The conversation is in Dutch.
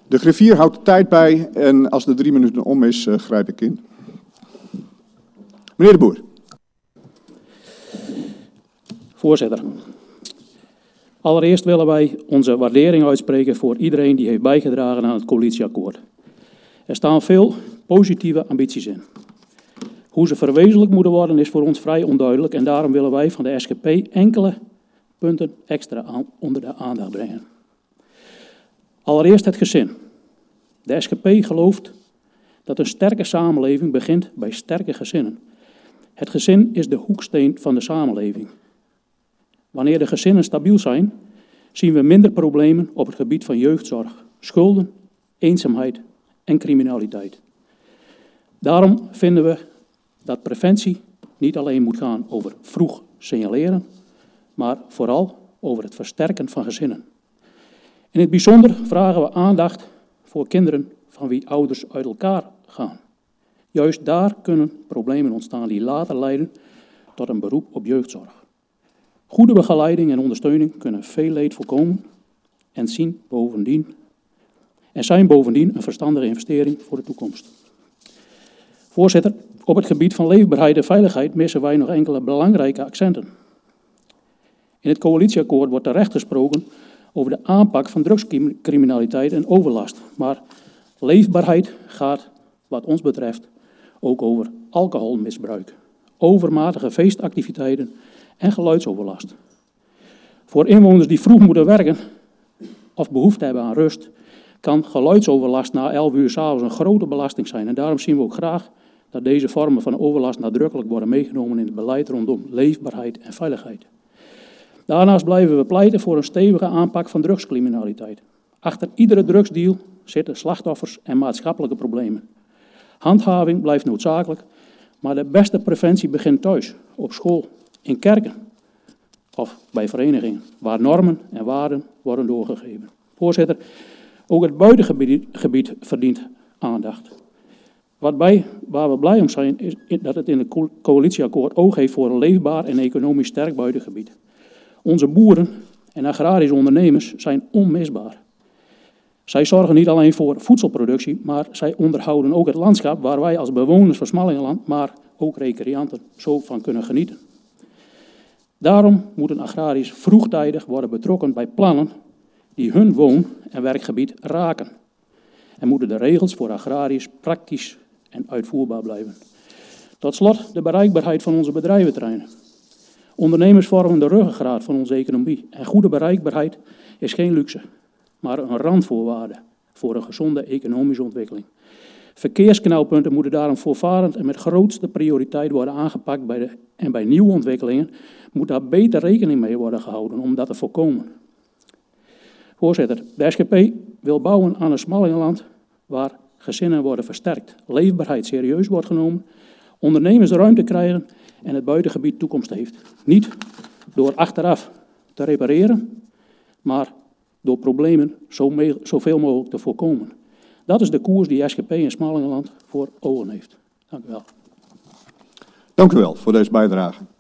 De griffier houdt de tijd bij en als de 3 minuten om is, grijp ik in. Meneer de Boer. Voorzitter, allereerst willen wij onze waardering uitspreken voor iedereen die heeft bijgedragen aan het coalitieakkoord. Er staan veel positieve ambities in. Hoe ze verwezenlijkt moeten worden is voor ons vrij onduidelijk en daarom willen wij van de SGP enkele punten extra onder de aandacht brengen. Allereerst het gezin. De SGP gelooft dat een sterke samenleving begint bij sterke gezinnen. Het gezin is de hoeksteen van de samenleving. Wanneer de gezinnen stabiel zijn, zien we minder problemen op het gebied van jeugdzorg, schulden, eenzaamheid en criminaliteit. Daarom vinden we dat preventie niet alleen moet gaan over vroeg signaleren, maar vooral over het versterken van gezinnen. In het bijzonder vragen we aandacht voor kinderen van wie ouders uit elkaar gaan. Juist daar kunnen problemen ontstaan die later leiden tot een beroep op jeugdzorg. Goede begeleiding en ondersteuning kunnen veel leed voorkomen en zijn bovendien een verstandige investering voor de toekomst. Voorzitter, op het gebied van leefbaarheid en veiligheid missen wij nog enkele belangrijke accenten. In het coalitieakkoord wordt terecht gesproken over de aanpak van drugscriminaliteit en overlast. Maar leefbaarheid gaat, wat ons betreft, ook over alcoholmisbruik, overmatige feestactiviteiten en geluidsoverlast. Voor inwoners die vroeg moeten werken of behoefte hebben aan rust, kan geluidsoverlast na 11 uur 's avonds een grote belasting zijn. En daarom zien we ook graag dat deze vormen van overlast nadrukkelijk worden meegenomen in het beleid rondom leefbaarheid en veiligheid. Daarnaast blijven we pleiten voor een stevige aanpak van drugscriminaliteit. Achter iedere drugsdeal zitten slachtoffers en maatschappelijke problemen. Handhaving blijft noodzakelijk, maar de beste preventie begint thuis, op school, in kerken of bij verenigingen, waar normen en waarden worden doorgegeven. Voorzitter, ook het buitengebied verdient aandacht. Waar we blij om zijn, is dat het in het coalitieakkoord oog heeft voor een leefbaar en economisch sterk buitengebied. Onze boeren en agrarische ondernemers zijn onmisbaar. Zij zorgen niet alleen voor voedselproductie, maar zij onderhouden ook het landschap waar wij als bewoners van Smallingenland, maar ook recreanten, zo van kunnen genieten. Daarom moeten agrariërs vroegtijdig worden betrokken bij plannen die hun woon- en werkgebied raken. En moeten de regels voor agrariërs praktisch en uitvoerbaar blijven. Tot slot de bereikbaarheid van onze bedrijventerreinen. Ondernemers vormen de ruggengraat van onze economie. En goede bereikbaarheid is geen luxe, maar een randvoorwaarde voor een gezonde economische ontwikkeling. Verkeersknelpunten moeten daarom voortvarend en met grootste prioriteit worden aangepakt en bij nieuwe ontwikkelingen moet daar beter rekening mee worden gehouden om dat te voorkomen. Voorzitter, de SGP wil bouwen aan een Smallingenland waar gezinnen worden versterkt, leefbaarheid serieus wordt genomen, ondernemers ruimte krijgen en het buitengebied toekomst heeft. Niet door achteraf te repareren, maar door problemen zoveel mogelijk te voorkomen. Dat is de koers die SGP in Smallingenland voor ogen heeft. Dank u wel. Dank u wel voor deze bijdrage.